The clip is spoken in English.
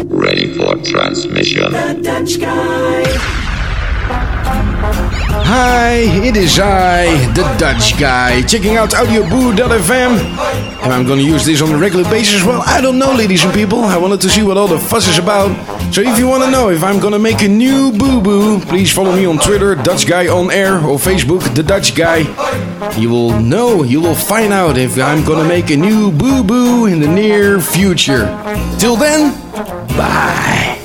Ready for transmission. The Dutch Guy. Hi, it is I, the Dutch Guy, checking out audioboo.fm. And I'm gonna use this on a regular basis. Well, I don't know, ladies and people. I wanted to see what all the fuss is about. So if you wanna know if I'm gonna make a new boo-boo, please follow me on Twitter, Dutch Guy on Air, or Facebook, The Dutch Guy. You will know, you will find out if I'm gonna make a new boo-boo in the near future. Till then, bye.